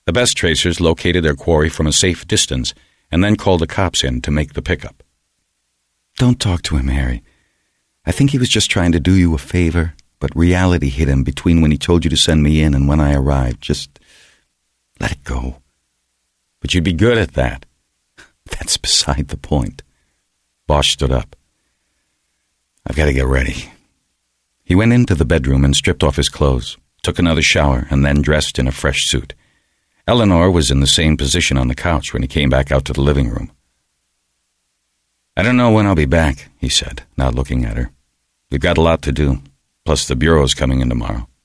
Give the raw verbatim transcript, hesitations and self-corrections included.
The best tracers located their quarry from a safe distance and then called the cops in to make the pickup. Don't talk to him, Harry. I think he was just trying to do you a favor, but reality hit him between when he told you to send me in and when I arrived. Just let it go. But you'd be good at that. That's beside the point. Bosch stood up. I've got to get ready. He went into the bedroom and stripped off his clothes, took another shower, and then dressed in a fresh suit. Eleanor was in the same position on the couch when he came back out to the living room. I don't know when I'll be back, he said, not looking at her. We've got a lot to do, plus the bureau's coming in tomorrow.